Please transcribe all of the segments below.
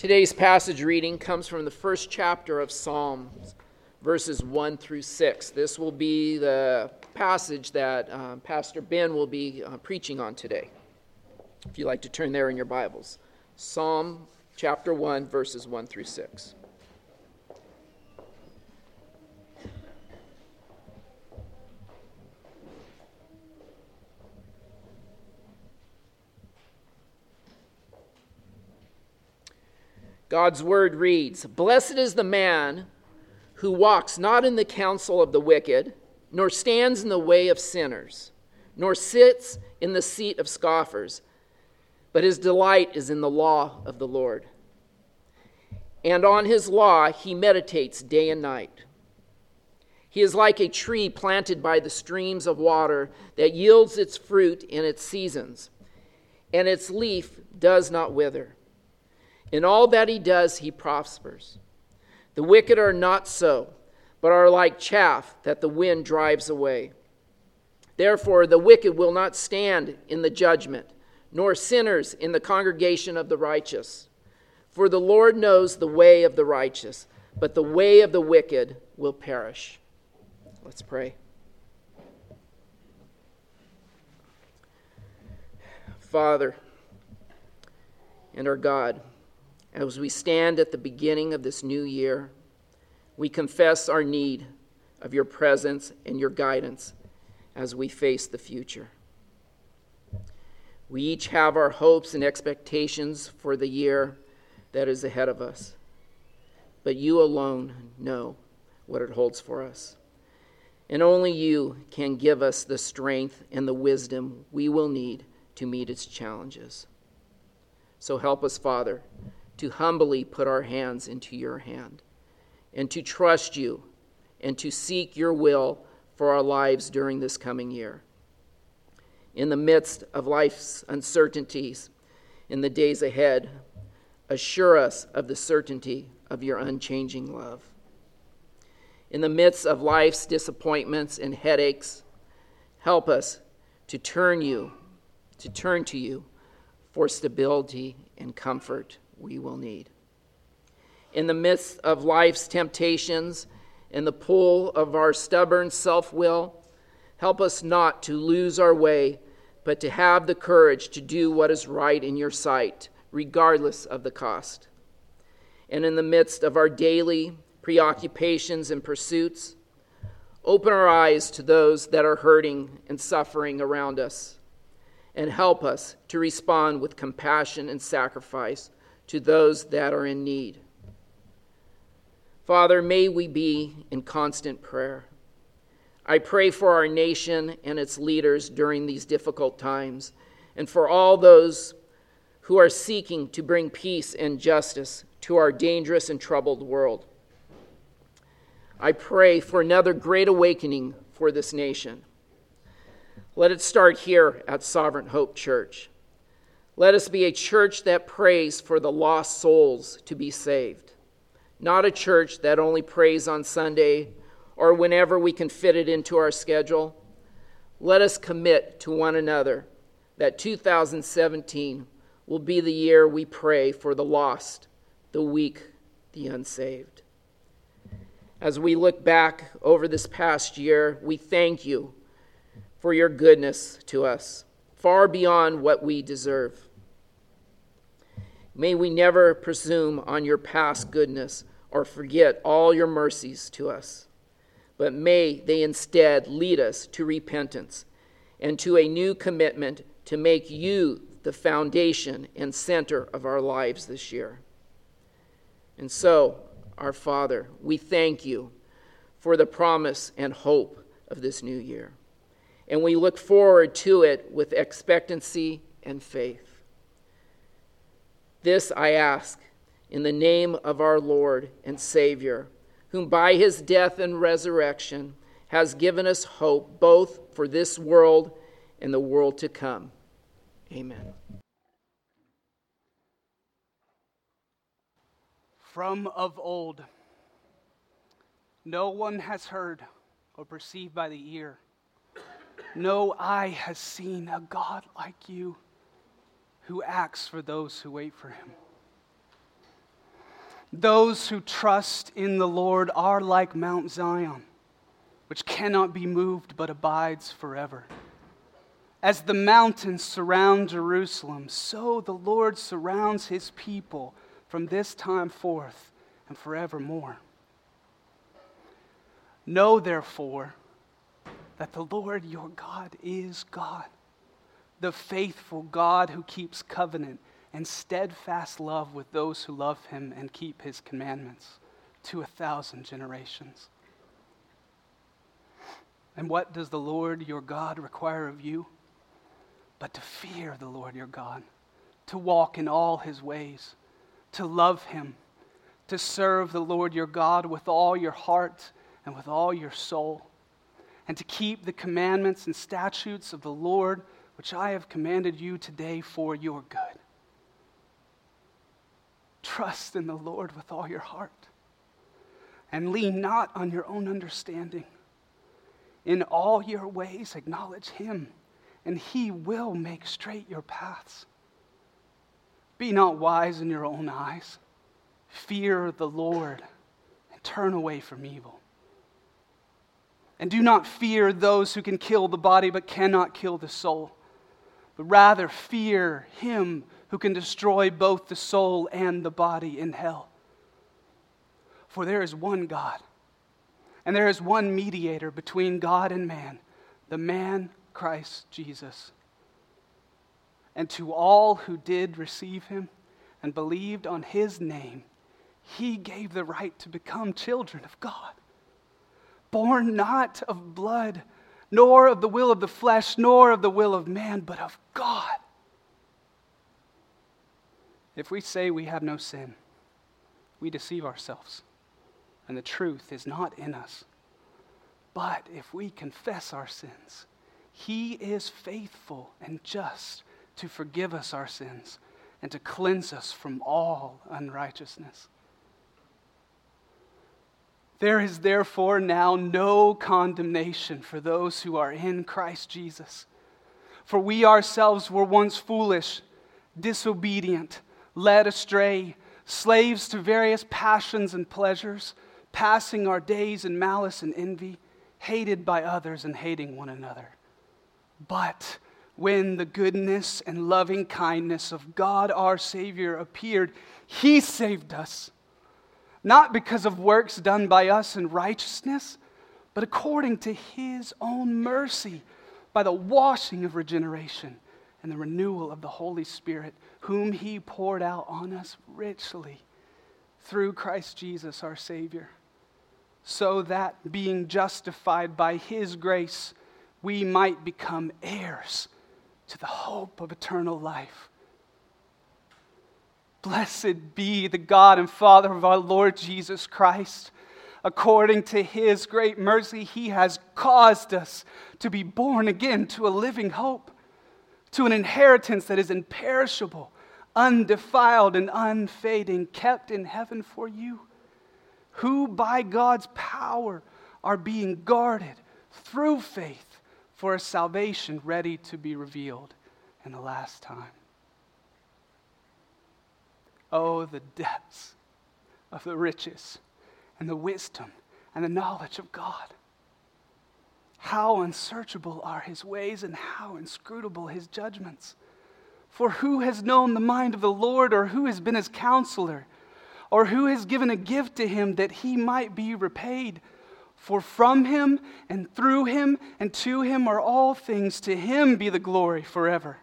Today's passage reading comes from the first chapter of Psalms, verses 1 through 6. This will be the passage that Pastor Ben will be preaching on today. If you'd like to turn there in your Bibles. Psalm chapter 1, verses 1 through 6. God's word reads, "Blessed is the man who walks not in the counsel of the wicked, nor stands in the way of sinners, nor sits in the seat of scoffers, but his delight is in the law of the Lord. And on his law he meditates day and night. He is like a tree planted by the streams of water that yields its fruit in its seasons, and its leaf does not wither. In all that he does, he prospers. The wicked are not so, but are like chaff that the wind drives away. Therefore, the wicked will not stand in the judgment, nor sinners in the congregation of the righteous. For the Lord knows the way of the righteous, but the way of the wicked will perish." Let's pray. Father and our God, as we stand at the beginning of this new year, we confess our need of your presence and your guidance as we face the future. We each have our hopes and expectations for the year that is ahead of us, but you alone know what it holds for us. And only you can give us the strength and the wisdom we will need to meet its challenges. So help us, Father, to humbly put our hands into your hand, and to trust you, and to seek your will for our lives during this coming year. In the midst of life's uncertainties in the days ahead, assure us of the certainty of your unchanging love. In the midst of life's disappointments and headaches, help us to turn to you for stability and comfort we will need. In the midst of life's temptations and the pull of our stubborn self-will, help us not to lose our way, but to have the courage to do what is right in your sight, regardless of the cost. And in the midst of our daily preoccupations and pursuits, open our eyes to those that are hurting and suffering around us, and help us to respond with compassion and sacrifice to those that are in need. Father, may we be in constant prayer. I pray for our nation and its leaders during these difficult times, and for all those who are seeking to bring peace and justice to our dangerous and troubled world. I pray for another great awakening for this nation. Let it start here at Sovereign Hope Church. Let us be a church that prays for the lost souls to be saved, not a church that only prays on Sunday or whenever we can fit it into our schedule. Let us commit to one another that 2017 will be the year we pray for the lost, the weak, the unsaved. As we look back over this past year, we thank you for your goodness to us, far beyond what we deserve. May we never presume on your past goodness or forget all your mercies to us, but may they instead lead us to repentance and to a new commitment to make you the foundation and center of our lives this year. And so, our Father, we thank you for the promise and hope of this new year. And we look forward to it with expectancy and faith. This I ask in the name of our Lord and Savior, whom by his death and resurrection has given us hope both for this world and the world to come. Amen. From of old, no one has heard or perceived by the ear. No eye has seen a God like you, who acts for those who wait for him. Those who trust in the Lord are like Mount Zion, which cannot be moved but abides forever. As the mountains surround Jerusalem, so the Lord surrounds his people from this time forth and forevermore. Know therefore that the Lord your God is God, the faithful God who keeps covenant and steadfast love with those who love him and keep his commandments to 1,000 generations. And what does the Lord your God require of you? But to fear the Lord your God, to walk in all his ways, to love him, to serve the Lord your God with all your heart and with all your soul, and to keep the commandments and statutes of the Lord, which I have commanded you today for your good. Trust in the Lord with all your heart, and lean not on your own understanding. In all your ways acknowledge him, and he will make straight your paths. Be not wise in your own eyes. Fear the Lord and turn away from evil. And do not fear those who can kill the body but cannot kill the soul, but rather fear him who can destroy both the soul and the body in hell. For there is one God, and there is one mediator between God and man, the man Christ Jesus. And to all who did receive him and believed on his name, he gave the right to become children of God, born not of blood, nor of the will of the flesh, nor of the will of man, but of God. If we say we have no sin, we deceive ourselves, and the truth is not in us. But if we confess our sins, he is faithful and just to forgive us our sins and to cleanse us from all unrighteousness. There is therefore now no condemnation for those who are in Christ Jesus. For we ourselves were once foolish, disobedient, led astray, slaves to various passions and pleasures, passing our days in malice and envy, hated by others and hating one another. But when the goodness and loving kindness of God our Savior appeared, he saved us, not because of works done by us in righteousness, but according to his own mercy, by the washing of regeneration and the renewal of the Holy Spirit, whom he poured out on us richly through Christ Jesus our Savior, so that being justified by his grace, we might become heirs to the hope of eternal life. Blessed be the God and Father of our Lord Jesus Christ. According to his great mercy, he has caused us to be born again to a living hope, to an inheritance that is imperishable, undefiled, and unfading, kept in heaven for you, who by God's power are being guarded through faith for a salvation ready to be revealed in the last time. Oh, the depths of the riches and the wisdom and the knowledge of God. How unsearchable are his ways and how inscrutable his judgments. For who has known the mind of the Lord, or who has been his counselor, or who has given a gift to him that he might be repaid? For from him and through him and to him are all things. To him be the glory forever.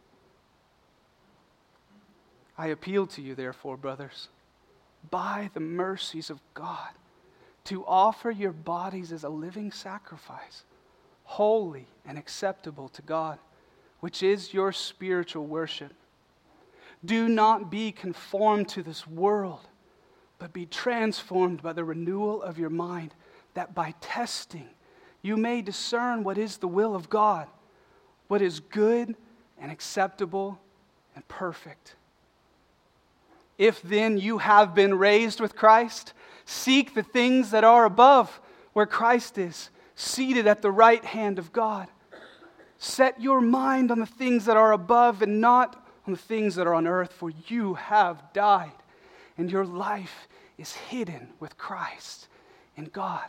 I appeal to you, therefore, brothers, by the mercies of God, to offer your bodies as a living sacrifice, holy and acceptable to God, which is your spiritual worship. Do not be conformed to this world, but be transformed by the renewal of your mind, that by testing you may discern what is the will of God, what is good and acceptable and perfect. If then you have been raised with Christ, seek the things that are above, where Christ is, seated at the right hand of God. Set your mind on the things that are above and not on the things that are on earth, for you have died, and your life is hidden with Christ in God.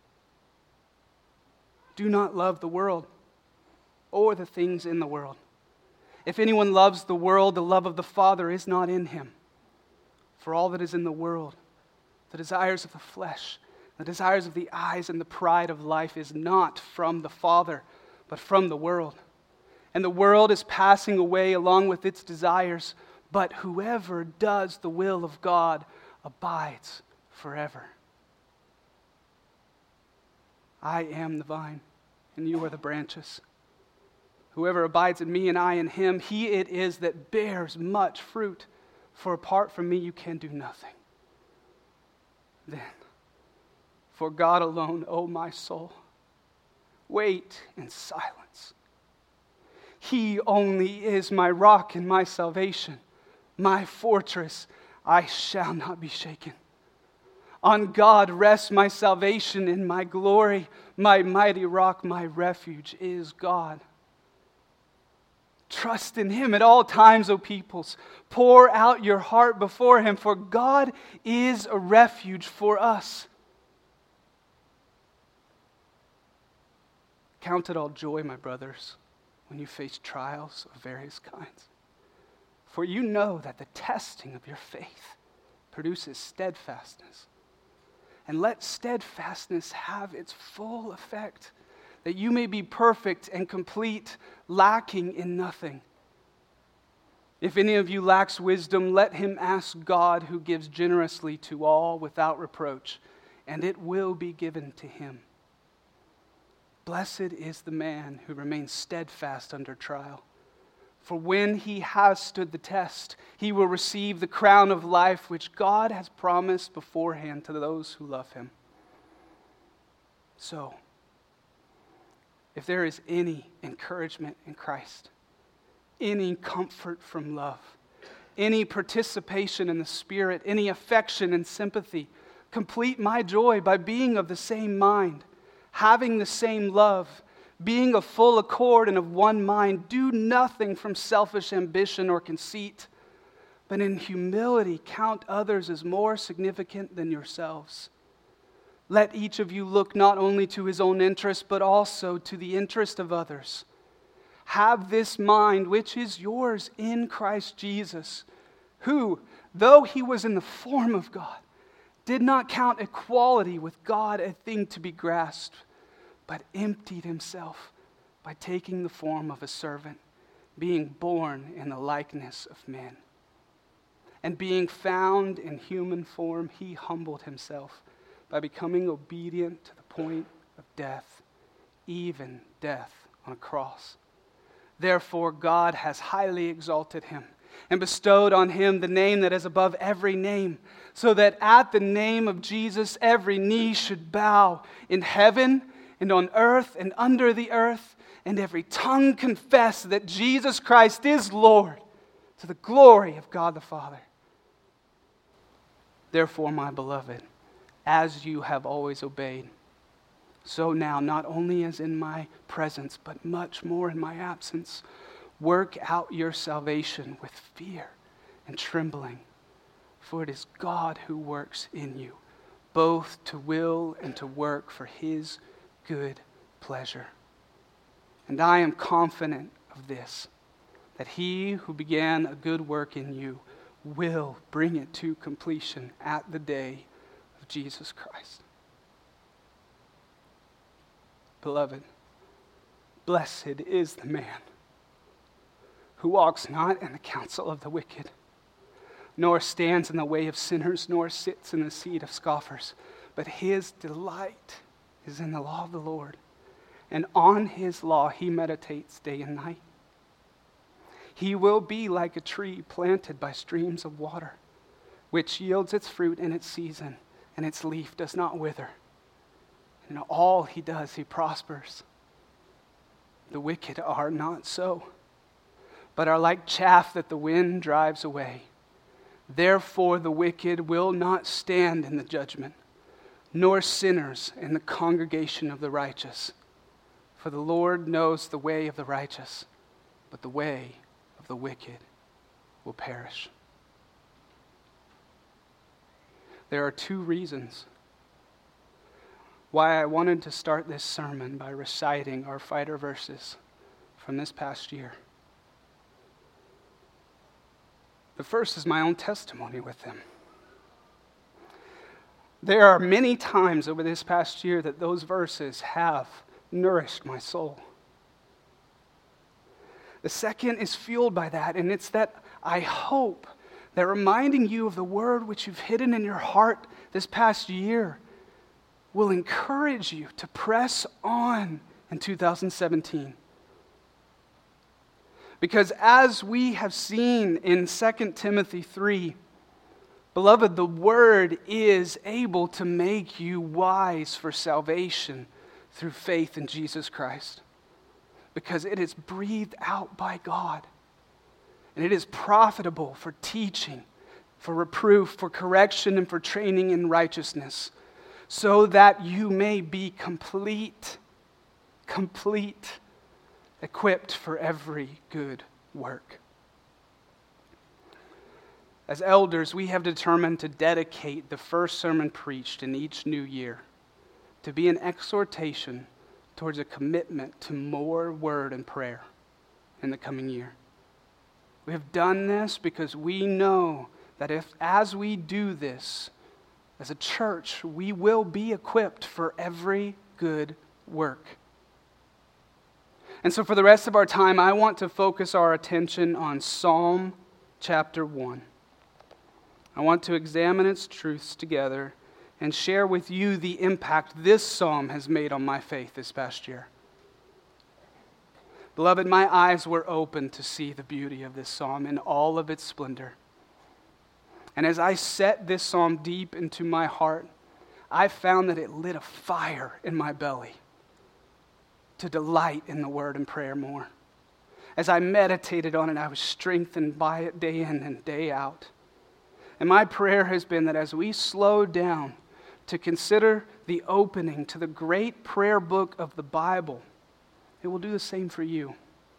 Do not love the world or the things in the world. If anyone loves the world, the love of the Father is not in him. For all that is in the world, the desires of the flesh, the desires of the eyes, and the pride of life is not from the Father, but from the world. And the world is passing away along with its desires, but whoever does the will of God abides forever. I am the vine, and you are the branches. Whoever abides in me and I in him, he it is that bears much fruit. For apart from me you can do nothing. Then, for God alone, O my soul, wait in silence. He only is my rock and my salvation, my fortress. I shall not be shaken. On God rests my salvation and my glory. My mighty rock, my refuge is God. Trust in him at all times, O peoples. Pour out your heart before him, for God is a refuge for us. Count it all joy, my brothers, when you face trials of various kinds. For you know that the testing of your faith produces steadfastness. And let steadfastness have its full effect, that you may be perfect and complete, lacking in nothing. If any of you lacks wisdom, let him ask God, who gives generously to all without reproach, and it will be given to him. Blessed is the man who remains steadfast under trial. For when he has stood the test, he will receive the crown of life which God has promised beforehand to those who love him. So, if there is any encouragement in Christ, any comfort from love, any participation in the Spirit, any affection and sympathy, complete my joy by being of the same mind, having the same love, being of full accord and of one mind. Do nothing from selfish ambition or conceit, but in humility count others as more significant than yourselves. Let each of you look not only to his own interest, but also to the interest of others. Have this mind which is yours in Christ Jesus, who, though he was in the form of God, did not count equality with God a thing to be grasped, but emptied himself by taking the form of a servant, being born in the likeness of men. And being found in human form, he humbled himself by becoming obedient to the point of death, even death on a cross. Therefore God has highly exalted him and bestowed on him the name that is above every name, so that at the name of Jesus every knee should bow in heaven and on earth and under the earth, and every tongue confess that Jesus Christ is Lord, to the glory of God the Father. Therefore, my beloved, as you have always obeyed, so now, not only as in my presence, but much more in my absence, work out your salvation with fear and trembling. For it is God who works in you, both to will and to work for his good pleasure. And I am confident of this, that he who began a good work in you will bring it to completion at the day of Jesus Christ. Beloved, blessed is the man who walks not in the counsel of the wicked, nor stands in the way of sinners, nor sits in the seat of scoffers, but his delight is in the law of the Lord, and on his law he meditates day and night. He will be like a tree planted by streams of water, which yields its fruit in its season, and its leaf does not wither. And in all he does, he prospers. The wicked are not so, but are like chaff that the wind drives away. Therefore the wicked will not stand in the judgment, nor sinners in the congregation of the righteous. For the Lord knows the way of the righteous, but the way of the wicked will perish. There are two reasons why I wanted to start this sermon by reciting our fighter verses from this past year. The first is my own testimony with them. There are many times over this past year that those verses have nourished my soul. The second is fueled by that, and it's that I hope that reminding you of the word which you've hidden in your heart this past year will encourage you to press on in 2017. Because as we have seen in 2 Timothy 3, beloved, the word is able to make you wise for salvation through faith in Jesus Christ. Because it is breathed out by God. And it is profitable for teaching, for reproof, for correction, and for training in righteousness, so that you may be complete, equipped for every good work. As elders, we have determined to dedicate the first sermon preached in each new year to be an exhortation towards a commitment to more word and prayer in the coming year. We have done this because we know that as we do this, as a church, we will be equipped for every good work. And so for the rest of our time, I want to focus our attention on Psalm chapter 1. I want to examine its truths together and share with you the impact this psalm has made on my faith this past year. Beloved, my eyes were open to see the beauty of this psalm in all of its splendor. And as I set this psalm deep into my heart, I found that it lit a fire in my belly to delight in the word and prayer more. As I meditated on it, I was strengthened by it day in and day out. And my prayer has been that as we slow down to consider the opening to the great prayer book of the Bible, it will do the same for you.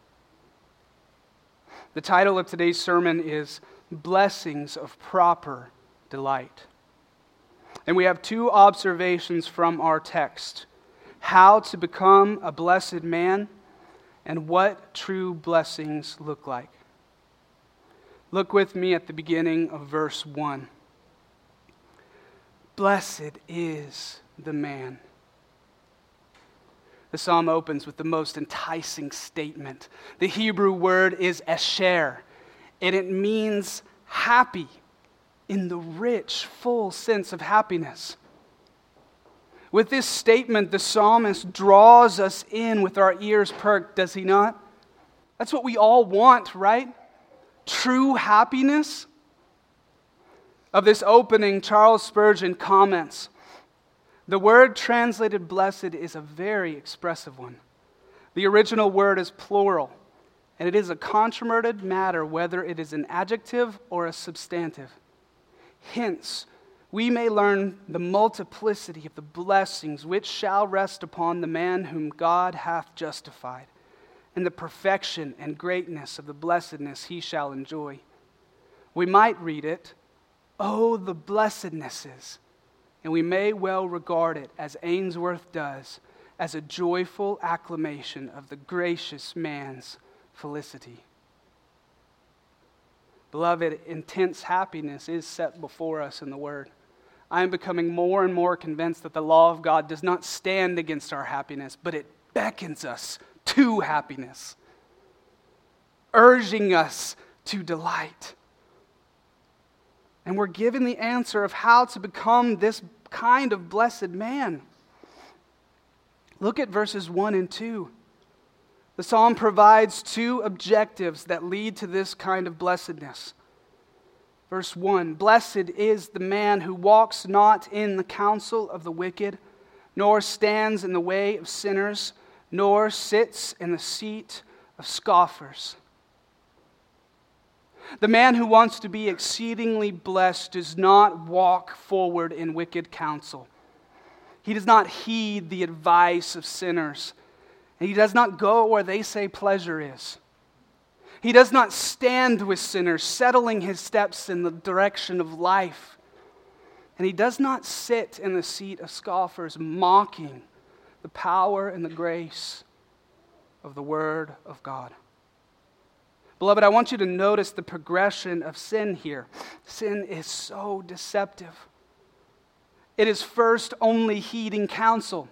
The title of today's sermon is Blessings of Proper Delight. And we have two observations from our text: how to become a blessed man and what true blessings look like. Look with me at the beginning of verse 1. Blessed is the man. The psalm opens with the most enticing statement. The Hebrew word is esher, and it means happy in the rich, full sense of happiness. With this statement, the psalmist draws us in with our ears perked, does he not? That's what we all want, right? True happiness. Of this opening, Charles Spurgeon comments, the word translated blessed is a very expressive one. The original word is plural, and it is a controverted matter whether it is an adjective or a substantive. Hence, we may learn the multiplicity of the blessings which shall rest upon the man whom God hath justified, and the perfection and greatness of the blessedness he shall enjoy. We might read it, oh, the blessednesses, and we may well regard it, as Ainsworth does, as a joyful acclamation of the gracious man's felicity. Beloved, intense happiness is set before us in the Word. I am becoming more and more convinced that the law of God does not stand against our happiness, but it beckons us to happiness, urging us to delight. And we're given the answer of how to become this kind of blessed man. Look at verses 1 and 2. The psalm provides two objectives that lead to this kind of blessedness. Verse 1, blessed is the man who walks not in the counsel of the wicked, nor stands in the way of sinners, nor sits in the seat of scoffers. The man who wants to be exceedingly blessed does not walk forward in wicked counsel. He does not heed the advice of sinners. And he does not go where they say pleasure is. He does not stand with sinners, settling his steps in the direction of life. And he does not sit in the seat of scoffers, mocking the power and the grace of the Word of God. Beloved, I want you to notice the progression of sin here. Sin is so deceptive. It is first only heeding counsel.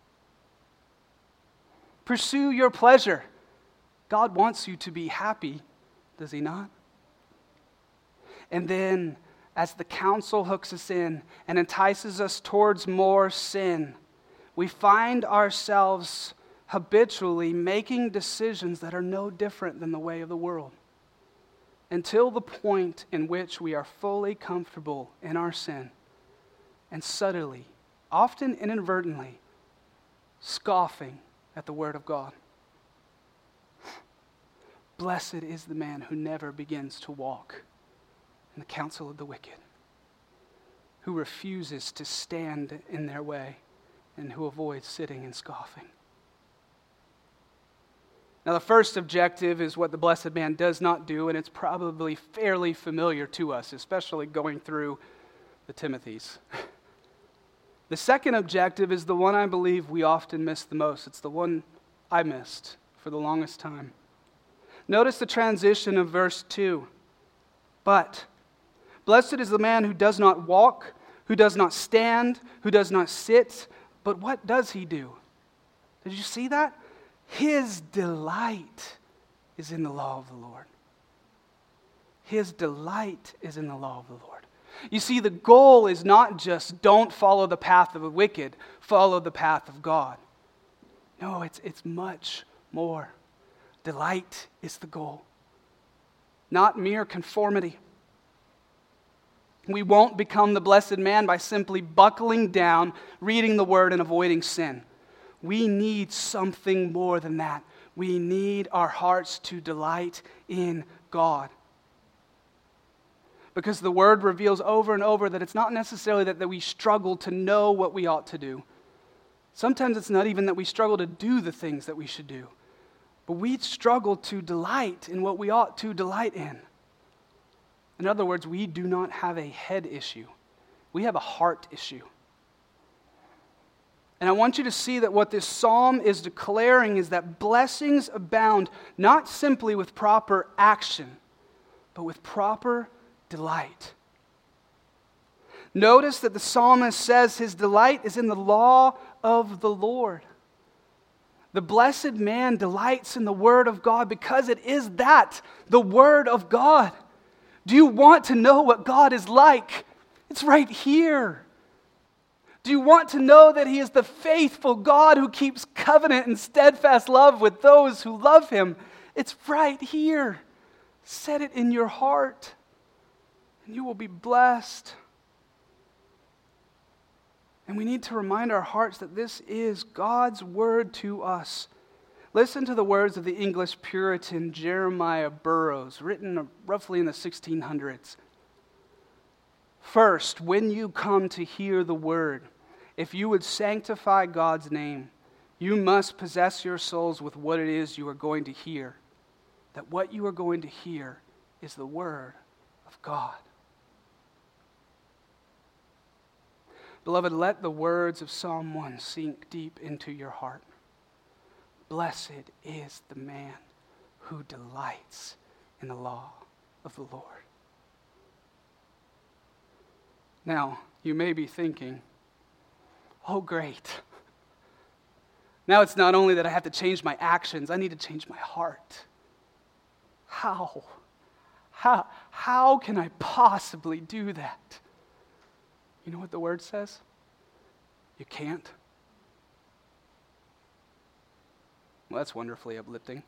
Pursue your pleasure. God wants you to be happy, does he not? And then, as the counsel hooks us in and entices us towards more sin, we find ourselves habitually making decisions that are no different than the way of the world, until the point in which we are fully comfortable in our sin and subtly, often inadvertently, scoffing at the Word of God. Blessed is the man who never begins to walk in the counsel of the wicked, who refuses to stand in their way, and who avoids sitting and scoffing. Now, the first objective is what the blessed man does not do, and it's probably fairly familiar to us, especially going through the Timothys. The second objective is the one I believe we often miss the most. It's the one I missed for the longest time. Notice the transition of verse 2. But blessed is the man who does not walk, who does not stand, who does not sit. But what does he do? Did you see that? His delight is in the law of the Lord. His delight is in the law of the Lord. You see, the goal is not just don't follow the path of the wicked, follow the path of God. No, it's much more. Delight is the goal, not mere conformity. We won't become the blessed man by simply buckling down, reading the Word, and avoiding sin. We need something more than that. We need our hearts to delight in God. Because the Word reveals over and over that it's not necessarily that we struggle to know what we ought to do. Sometimes it's not even that we struggle to do the things that we should do. But we struggle to delight in what we ought to delight in. In other words, we do not have a head issue. We have a heart issue. And I want you to see that what this psalm is declaring is that blessings abound not simply with proper action, but with proper delight. Notice that the psalmist says his delight is in the law of the Lord. The blessed man delights in the Word of God because it is that, the Word of God. Do you want to know what God is like? It's right here. Do you want to know that He is the faithful God who keeps covenant and steadfast love with those who love Him? It's right here. Set it in your heart, and you will be blessed. And we need to remind our hearts that this is God's word to us. Listen to the words of the English Puritan Jeremiah Burroughs, written roughly in the 1600s. First, when you come to hear the word, if you would sanctify God's name, you must possess your souls with what it is you are going to hear. That what you are going to hear is the word of God. Beloved, let the words of Psalm 1 sink deep into your heart. Blessed is the man who delights in the law of the Lord. Now, you may be thinking, oh great. Now it's not only that I have to change my actions, I need to change my heart. How? How can I possibly do that? You know what the word says? You can't. Well, that's wonderfully uplifting.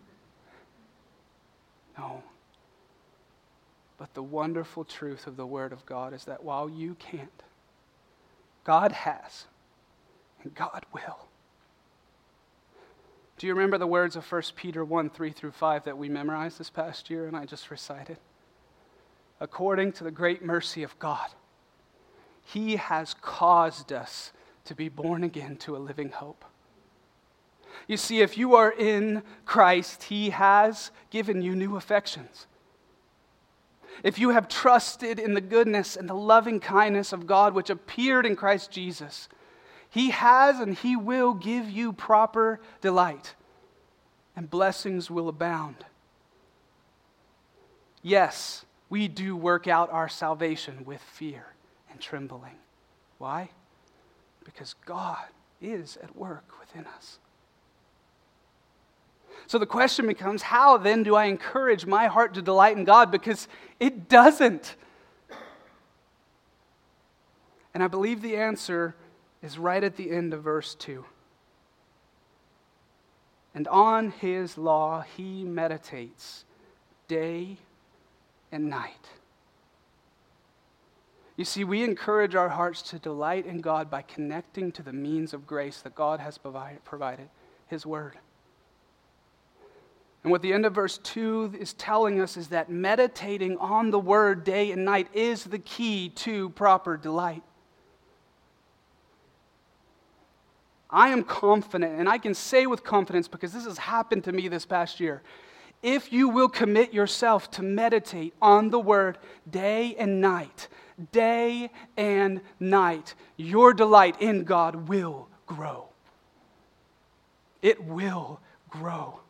No. But the wonderful truth of the Word of God is that while you can't, God has, and God will. Do you remember the words of 1 Peter 1, 3 through 5 that we memorized this past year and I just recited? According to the great mercy of God, He has caused us to be born again to a living hope. You see, if you are in Christ, He has given you new affections. if you have trusted in the goodness and the loving kindness of God which appeared in Christ Jesus, He has and He will give you proper delight, and blessings will abound. Yes, we do work out our salvation with fear and trembling. Why? Because God is at work within us. So the question becomes, how then do I encourage my heart to delight in God? Because it doesn't. And I believe the answer is right at the end of verse 2. And on His law He meditates day and night. You see, we encourage our hearts to delight in God by connecting to the means of grace that God has provided, His Word. And what the end of verse 2 is telling us is that meditating on the Word day and night is the key to proper delight. I am confident, and I can say with confidence because this has happened to me this past year, if you will commit yourself to meditate on the Word day and night, your delight in God will grow. It will grow.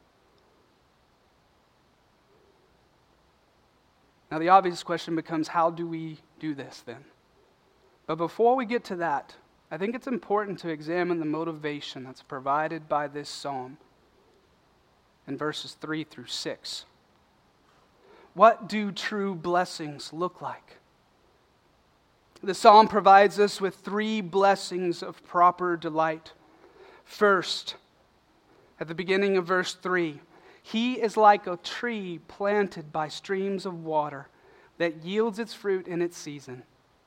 Now, the obvious question becomes, how do we do this then? But before we get to that, I think it's important to examine the motivation that's provided by this psalm in verses 3 through 6. What do true blessings look like? The psalm provides us with 3 blessings of proper delight. First, at the beginning of verse 3, He is like a tree planted by streams of water that yields its fruit in its season.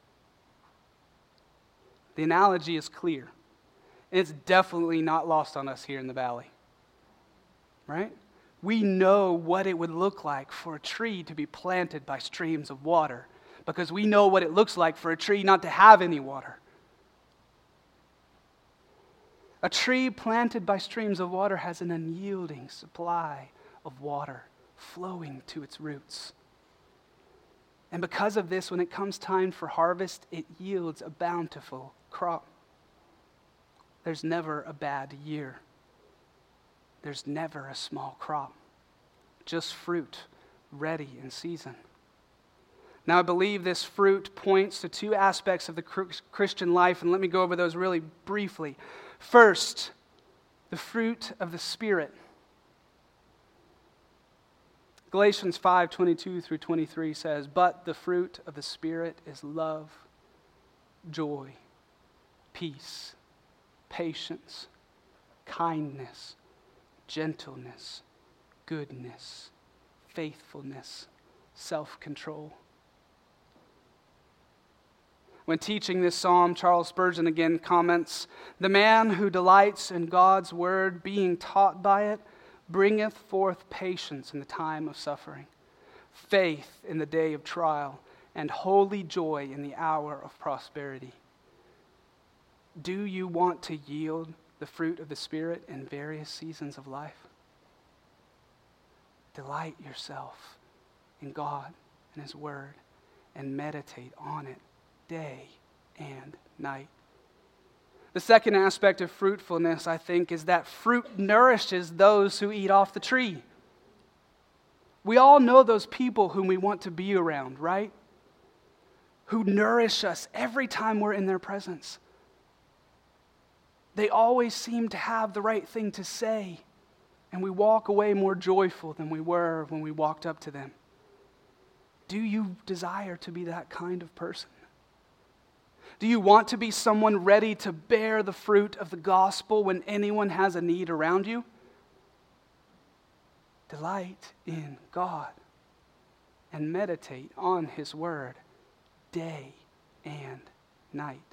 The analogy is clear. And it's definitely not lost on us here in the valley. Right? We know what it would look like for a tree to be planted by streams of water, because we know what it looks like for a tree not to have any water. A tree planted by streams of water has an unyielding supply of water flowing to its roots. And because of this, when it comes time for harvest, it yields a bountiful crop. There's never a bad year. There's never a small crop. Just fruit ready in season. Now, I believe this fruit points to 2 aspects of the Christian life, and let me go over those really briefly. First, the fruit of the Spirit. Galatians 5:22 through 23 says, "But the fruit of the Spirit is love, joy, peace, patience, kindness, gentleness, goodness, faithfulness, self-control." When teaching this psalm, Charles Spurgeon again comments, "The man who delights in God's word, being taught by it, bringeth forth patience in the time of suffering, faith in the day of trial, and holy joy in the hour of prosperity." Do you want to yield the fruit of the Spirit in various seasons of life? Delight yourself in God and His Word and meditate on it day and night. The second aspect of fruitfulness, I think, is that fruit nourishes those who eat off the tree. We all know those people whom we want to be around, right? Who nourish us every time we're in their presence. They always seem to have the right thing to say, and we walk away more joyful than we were when we walked up to them. Do you desire to be that kind of person? Do you want to be someone ready to bear the fruit of the gospel when anyone has a need around you? Delight in God and meditate on His Word day and night.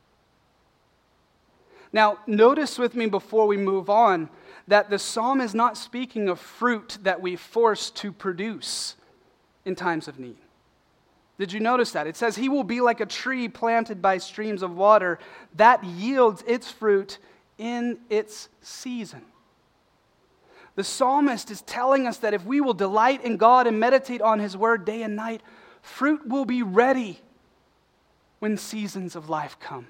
Now, notice with me before we move on that the psalm is not speaking of fruit that we force to produce in times of need. Did you notice that? It says, He will be like a tree planted by streams of water that yields its fruit in its season. The psalmist is telling us that if we will delight in God and meditate on His Word day and night, Fruit will be ready when seasons of life come.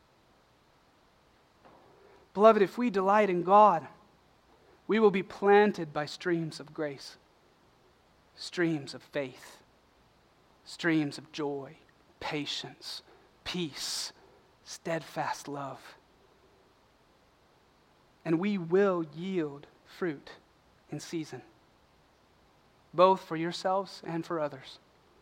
Beloved, if we delight in God, we will be planted by streams of grace, streams of faith, streams of joy, patience, peace, steadfast love. And we will yield fruit in season, both for yourselves and for others.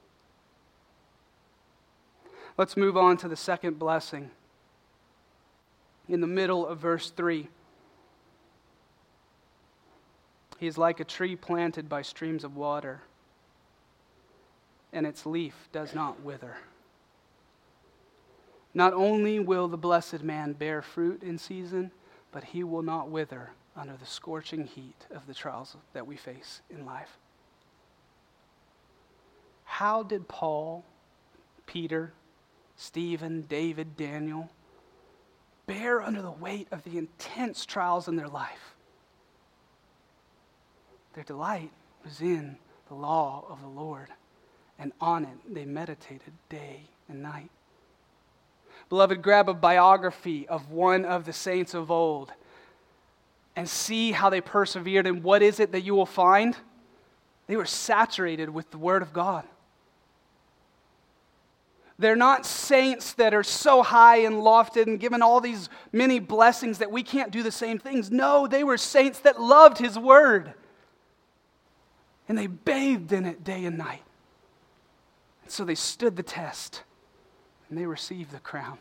Let's move on to the second blessing. In the middle of verse 3, he is like a tree planted by streams of water, and its leaf does not wither. Not only will the blessed man bear fruit in season, but he will not wither under the scorching heat of the trials that we face in life. How did Paul, Peter, Stephen, David, Daniel bear under the weight of the intense trials in their life? Their delight was in the law of the Lord, and on it they meditated day and night. Beloved, grab a biography of one of the saints of old and see how they persevered, and what is it that you will find? They were saturated with the Word of God. They're not saints that are so high and lofted and given all these many blessings that we can't do the same things. No, they were saints that loved His Word. And they bathed in it day and night. And so they stood the test, and they received the crown.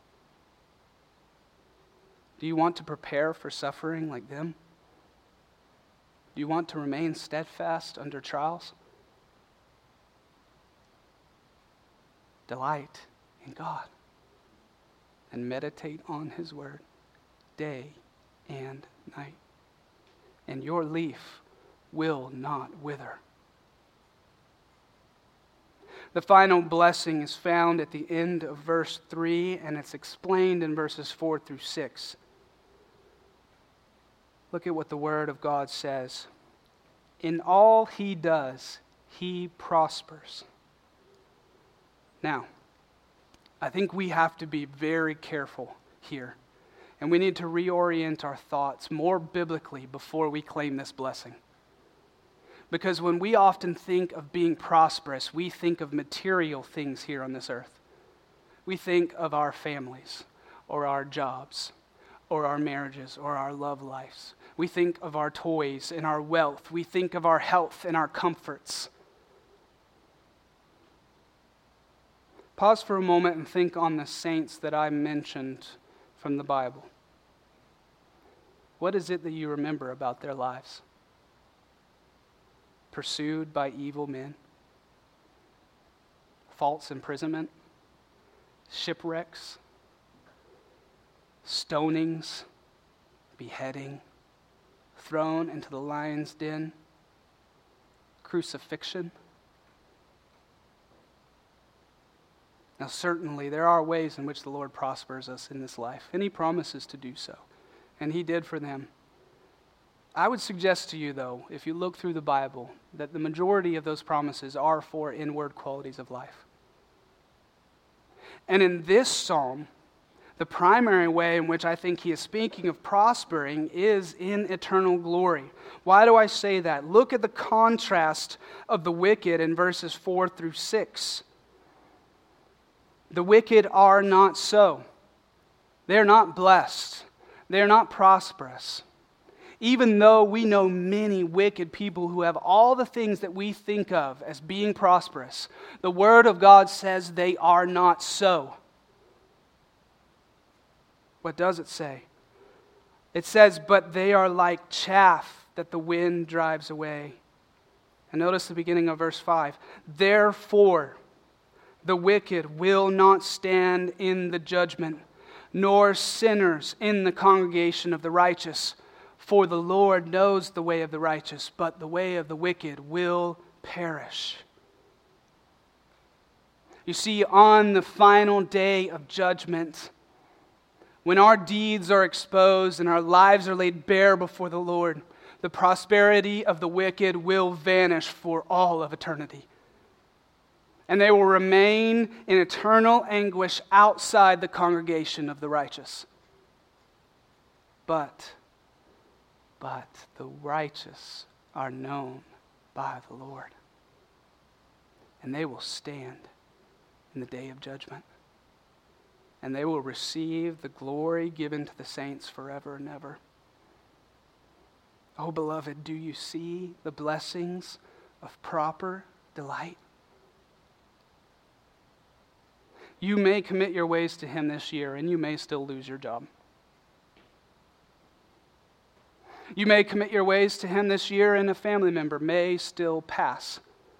Do you want to prepare for suffering like them? Do you want to remain steadfast under trials? Delight in God and meditate on His Word day and night, and your leaf will not wither. The final blessing is found at the end of verse 3, and it's explained in verses 4 through 6. Look at what the Word of God says. In all he does, he prospers. Now, I think we have to be very careful here, and we need to reorient our thoughts more biblically before we claim this blessing. Because when we often think of being prosperous, we think of material things here on this earth. We think of our families, or our jobs, or our marriages, or our love lives. We think of our toys and our wealth. We think of our health and our comforts. Pause for a moment and think on the saints that I mentioned from the Bible. What is it that you remember about their lives? Pursued by evil men, false imprisonment, shipwrecks, stonings, beheading, thrown into the lion's den, crucifixion. Now, certainly, there are ways in which the Lord prospers us in this life, and He promises to do so, and He did for them. I would suggest to you, though, if you look through the Bible, that the majority of those promises are for inward qualities of life. And in this psalm, the primary way in which I think he is speaking of prospering is in eternal glory. Why do I say that? Look at the contrast of the wicked in verses 4 through 6. The wicked are not so. They are not blessed. They are not prosperous. Even though we know many wicked people who have all the things that we think of as being prosperous, the Word of God says they are not so. What does it say? It says, but they are like chaff that the wind drives away. And notice the beginning of verse 5. Therefore, the wicked will not stand in the judgment, nor sinners in the congregation of the righteous. For the Lord knows the way of the righteous, but the way of the wicked will perish. You see, on the final day of judgment, when our deeds are exposed and our lives are laid bare before the Lord, the prosperity of the wicked will vanish for all of eternity. and they will remain in eternal anguish outside the congregation of the righteous. But the righteous are known by the Lord, and they will stand in the day of judgment, and they will receive the glory given to the saints forever and ever. Oh, beloved, do you see the blessings of proper delight? You may commit your ways to Him this year, and you may still lose your job. You may commit your ways to Him this year, and a family member may still pass.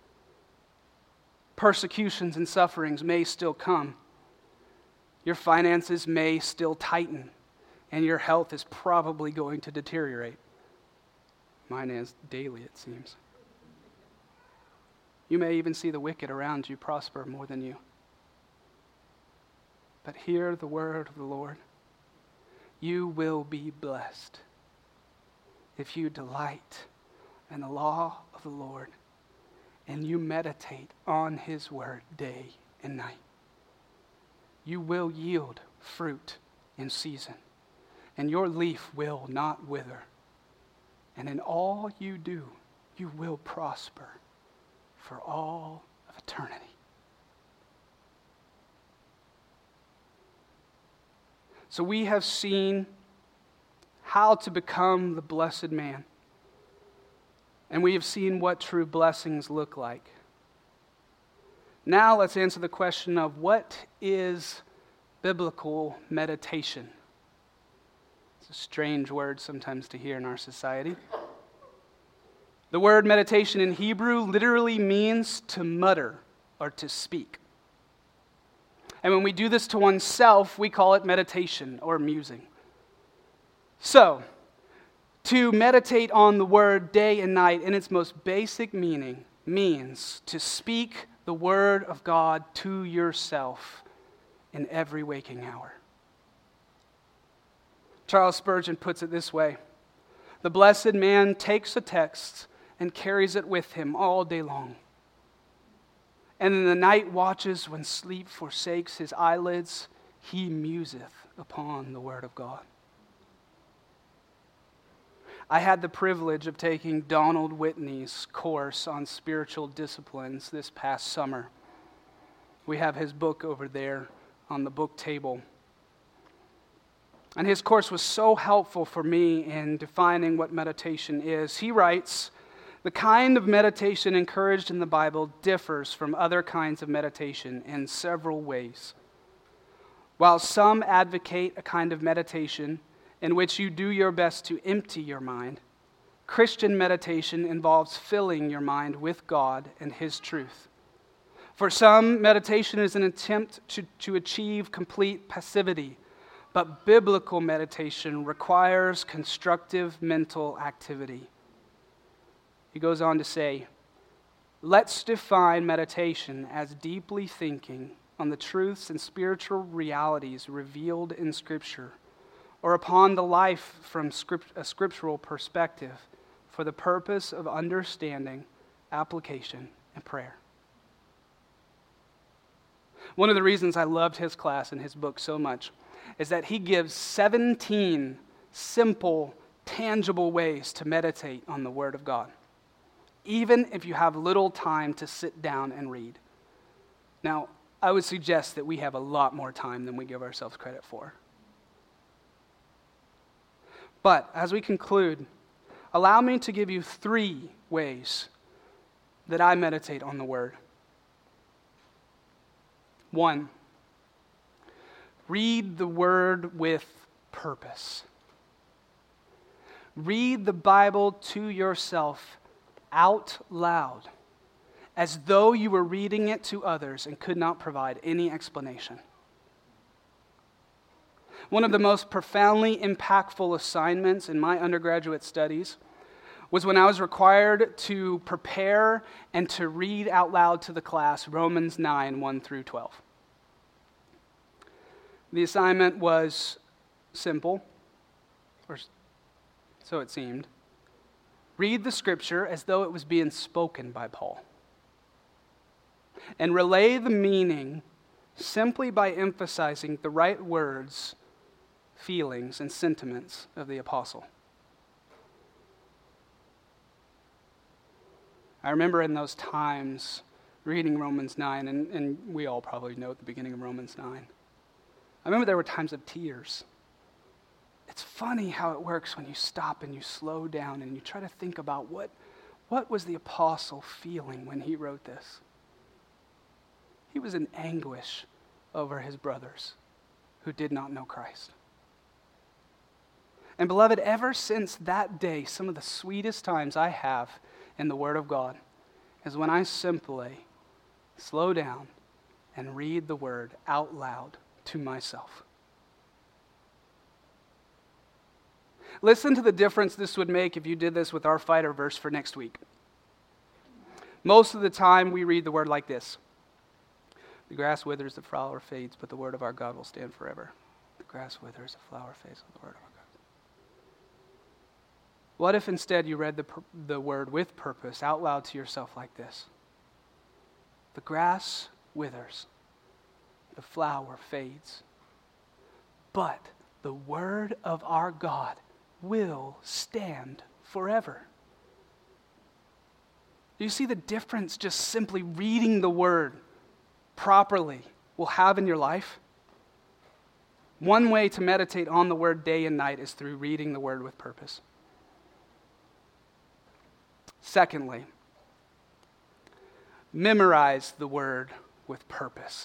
Persecutions and sufferings may still come. Your finances may still tighten, and your health is probably going to deteriorate. Mine is daily, it seems. You may even see the wicked around you prosper more than you. But hear the word of the Lord. You will be blessed if you delight in the law of the Lord and you meditate on His word day and night. You will yield fruit in season, and your leaf will not wither. And in all you do, you will prosper for all of eternity. So we have seen how to become the blessed man. And we have seen what true blessings look like. Now let's answer the question of what is biblical meditation? It's a strange word sometimes to hear in our society. The word meditation in Hebrew literally means to mutter or to speak. And when we do this to oneself, we call it meditation or musing. So, to meditate on the word day and night in its most basic meaning means to speak the word of God to yourself in every waking hour. Charles Spurgeon puts it this way: the blessed man takes a text and carries it with him all day long. And in the night watches, when sleep forsakes his eyelids, he museth upon the word of God. I had the privilege of taking Donald Whitney's course on spiritual disciplines this past summer. We have his book over there on the book table. And his course was so helpful for me in defining what meditation is. He writes, the kind of meditation encouraged in the Bible differs from other kinds of meditation in several ways. While some advocate a kind of meditation in which you do your best to empty your mind, Christian meditation involves filling your mind with God and His truth. For some, meditation is an attempt to achieve complete passivity, but biblical meditation requires constructive mental activity. He goes on to say, let's define meditation as deeply thinking on the truths and spiritual realities revealed in Scripture, or upon the life from a scriptural perspective for the purpose of understanding, application, and prayer. One of the reasons I loved his class and his book so much is that he gives 17 simple, tangible ways to meditate on the Word of God, even if you have little time to sit down and read. Now, I would suggest that we have a lot more time than we give ourselves credit for. But as we conclude, allow me to give you 3 ways that I meditate on the Word. 1, read the Word with purpose. Read the Bible to yourself out loud, as though you were reading it to others and could not provide any explanation. One of the most profoundly impactful assignments in my undergraduate studies was when I was required to prepare and to read out loud to the class Romans 9, 1 through 12. The assignment was simple, or so it seemed. Read the Scripture as though it was being spoken by Paul. and relay the meaning simply by emphasizing the right words, feelings, and sentiments of the apostle. I remember in those times reading Romans 9, and we all probably know at the beginning of Romans 9. I remember there were times of tears. It's funny how it works when you stop and you slow down and you try to think about what was the apostle feeling when he wrote this. He was in anguish over his brothers who did not know Christ. And beloved, ever since that day, some of the sweetest times I have in the Word of God is when I simply slow down and read the Word out loud to myself. Listen to the difference this would make if you did this with our fighter verse for next week. Most of the time we read the Word like this. The grass withers, the flower fades, but the Word of our God will stand forever. The grass withers, the flower fades, but the Word of our God. What if instead you read the Word with purpose out loud to yourself like this? The grass withers, the flower fades, but the Word of our God will stand forever. Do you see the difference just simply reading the Word properly will have in your life? One way to meditate on the Word day and night is through reading the Word with purpose. Secondly, memorize the Word with purpose.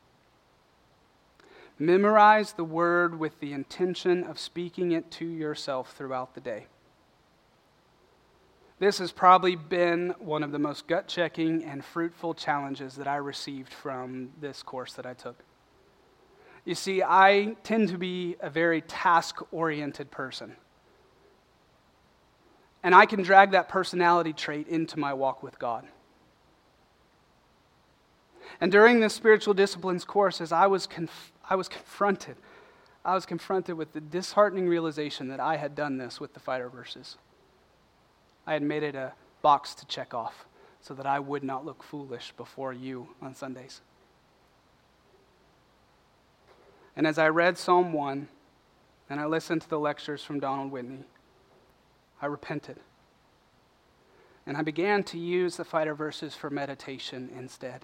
Memorize the Word with the intention of speaking it to yourself throughout the day. This has probably been one of the most gut-checking and fruitful challenges that I received from this course that I took. You see, I tend to be a very task-oriented person. And I can drag that personality trait into my walk with God. And during this spiritual disciplines course, as I was confronted with the disheartening realization that I had done this with the fighter verses. I had made it a box to check off so that I would not look foolish before you on Sundays. And as I read Psalm 1 and I listened to the lectures from Donald Whitney, I repented. And I began to use the fighter verses for meditation instead.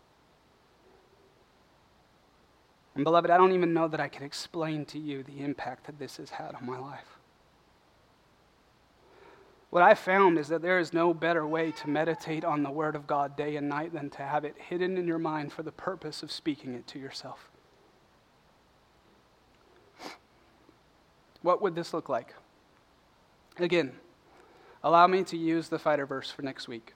And beloved, I don't even know that I can explain to you the impact that this has had on my life. What I found is that there is no better way to meditate on the Word of God day and night than to have it hidden in your mind for the purpose of speaking it to yourself. What would this look like? Again, allow me to use the fighter verse for next week.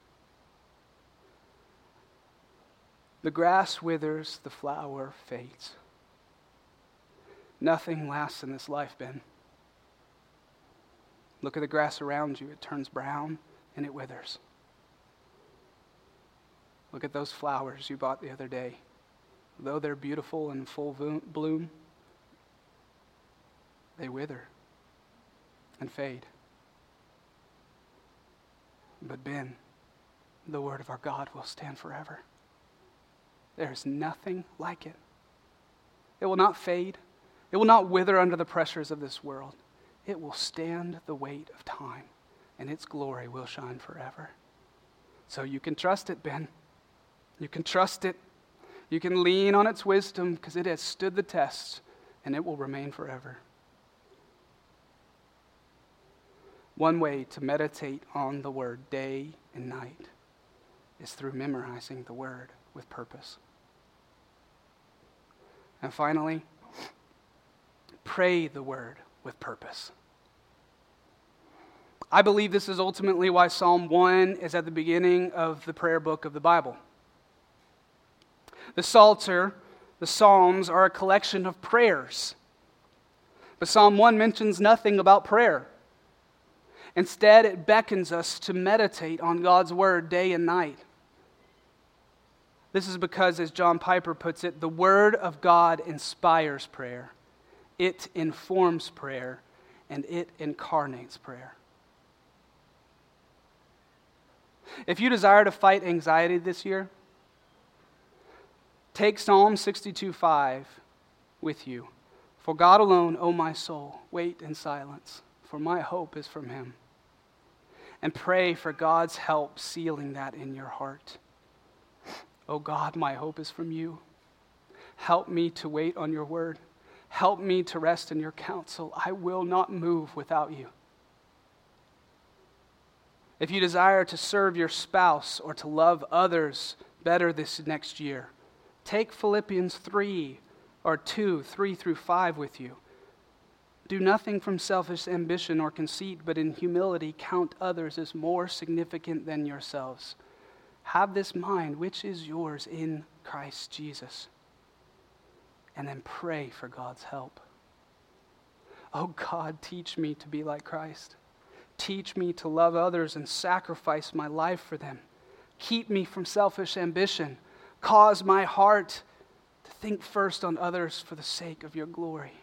The grass withers, the flower fades. Nothing lasts in this life, Ben. Look at the grass around you. It turns brown and it withers. Look at those flowers you bought the other day. Though they're beautiful and full bloom, they wither and fade. But Ben, the Word of our God will stand forever. There is nothing like it. It will not fade. It will not wither under the pressures of this world. It will stand the weight of time, and its glory will shine forever. So you can trust it, Ben. You can trust it. You can lean on its wisdom because it has stood the test, and it will remain forever. One way to meditate on the Word day and night is through memorizing the Word with purpose. And finally, pray the Word with purpose. I believe this is ultimately why Psalm 1 is at the beginning of the prayer book of the Bible. The Psalter, the Psalms, are a collection of prayers. But Psalm 1 mentions nothing about prayer. Instead, it beckons us to meditate on God's Word day and night. This is because, as John Piper puts it, the Word of God inspires prayer. It informs prayer, and it incarnates prayer. If you desire to fight anxiety this year, Take Psalm 62:5 with you. For God alone, O my soul, wait in silence, for my hope is from him. And pray for God's help, sealing that in your heart. O God, my hope is from you. Help me to wait on your word. Help me to rest in your counsel. I will not move without you. If you desire to serve your spouse or to love others better this next year, take Philippians 3 or 2, 3 through 5 with you. Do nothing from selfish ambition or conceit, but in humility count others as more significant than yourselves. Have this mind which is yours in Christ Jesus. And then pray for God's help. Oh God, teach me to be like Christ. Teach me to love others and sacrifice my life for them. Keep me from selfish ambition. Cause my heart to think first on others for the sake of your glory.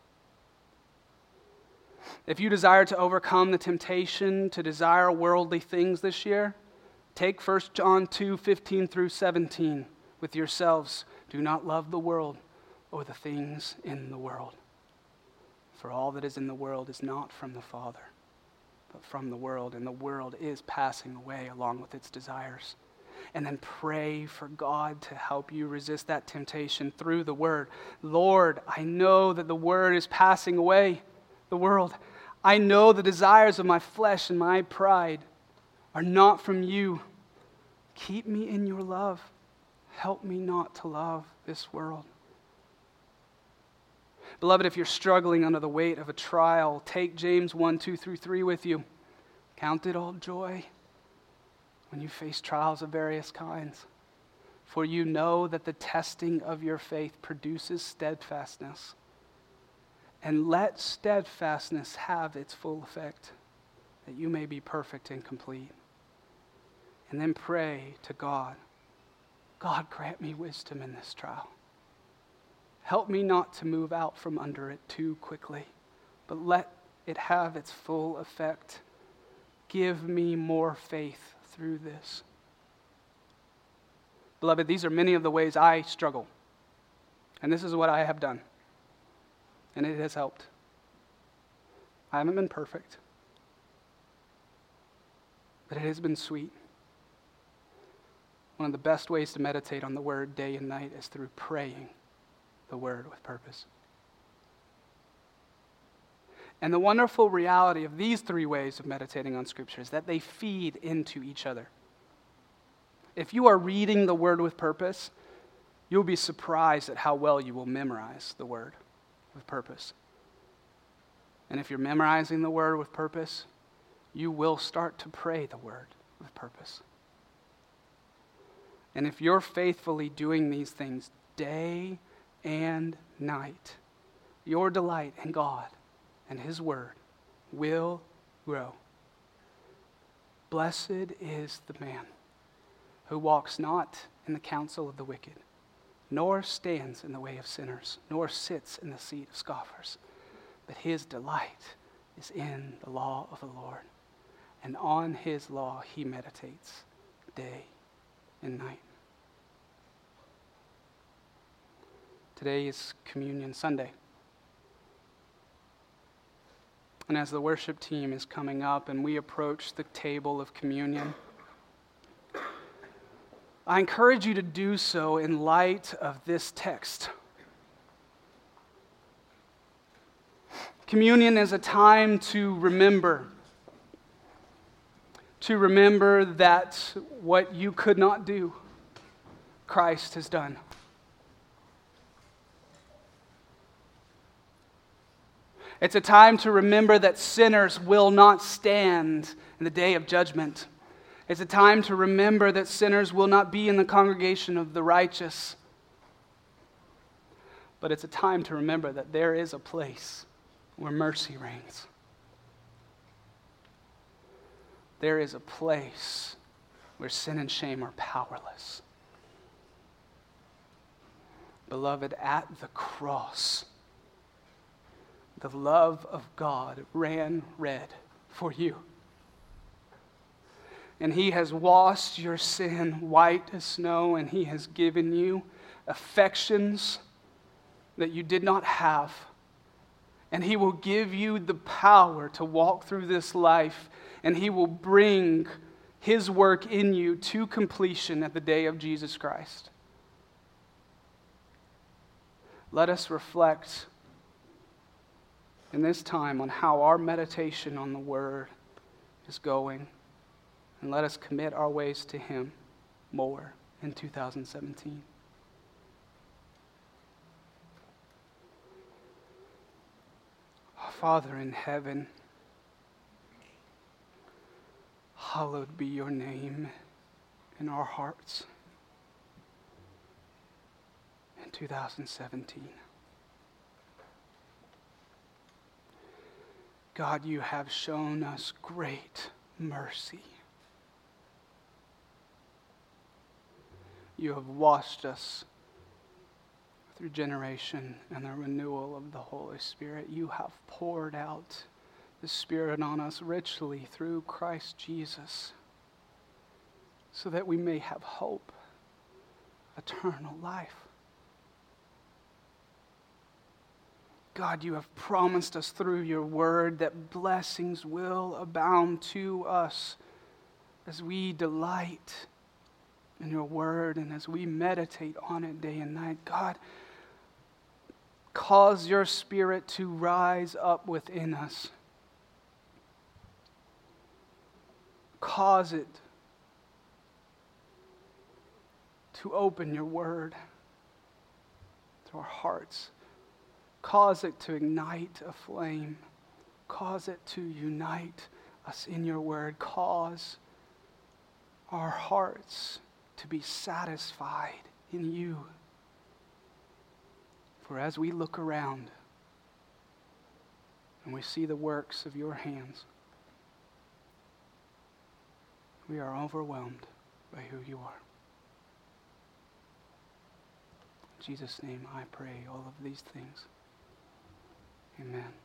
If you desire to overcome the temptation to desire worldly things this year, take 1 John 2:15 through 17 with yourselves. Do not love the world or the things in the world. For all that is in the world is not from the Father, but from the world, and the world is passing away along with its desires. And then pray for God to help you resist that temptation through the Word. Lord, I know that the Word is passing away, the world. I know the desires of my flesh and my pride are not from you. Keep me in your love. Help me not to love this world. Beloved, if you're struggling under the weight of a trial, take James 1, 2 through 3 with you. Count it all joy when you face trials of various kinds. For you know that the testing of your faith produces steadfastness. And let steadfastness have its full effect, that you may be perfect and complete. And then pray to God, God, grant me wisdom in this trial. Help me not to move out from under it too quickly, but let it have its full effect. Give me more faith through this. Beloved, these are many of the ways I struggle. And this is what I have done. And it has helped. I haven't been perfect, but it has been sweet. One of the best ways to meditate on the Word day and night is through praying the Word with purpose. And the wonderful reality of these three ways of meditating on Scripture is that they feed into each other. If you are reading the Word with purpose, you'll be surprised at how well you will memorize the Word with purpose. And if you're memorizing the Word with purpose, you will start to pray the Word with purpose. And if you're faithfully doing these things day and night, your delight in God and His Word will grow. Blessed is the man who walks not in the counsel of the wicked, nor stands in the way of sinners, nor sits in the seat of scoffers. But his delight is in the law of the Lord, and on His law he meditates day and night. Today is Communion Sunday. And as the worship team is coming up and we approach the table of communion, I encourage you to do so in light of this text. Communion is a time to remember that what you could not do, Christ has done. It's a time to remember that sinners will not stand in the day of judgment. It's a time to remember that sinners will not be in the congregation of the righteous. But it's a time to remember that there is a place where mercy reigns. There is a place where sin and shame are powerless. Beloved, at the cross, the love of God ran red for you. And He has washed your sin white as snow, and He has given you affections that you did not have. And He will give you the power to walk through this life, and He will bring His work in you to completion at the day of Jesus Christ. Let us reflect in this time on how our meditation on the Word is going, and let us commit our ways to Him more in 2017. Father in heaven, hallowed be your name in our hearts in 2017. God, you have shown us great mercy. You have washed us through generation and the renewal of the Holy Spirit. You have poured out the Spirit on us richly through Christ Jesus, so that we may have hope, eternal life. God, you have promised us through your word that blessings will abound to us as we delight in your word and as we meditate on it day and night. God, cause your Spirit to rise up within us. Cause it to open your word to our hearts. Cause it to ignite a flame. Cause it to unite us in your word. Cause our hearts to be satisfied in you. For as we look around and we see the works of your hands, we are overwhelmed by who you are. In Jesus' name I pray all of these things. Amen.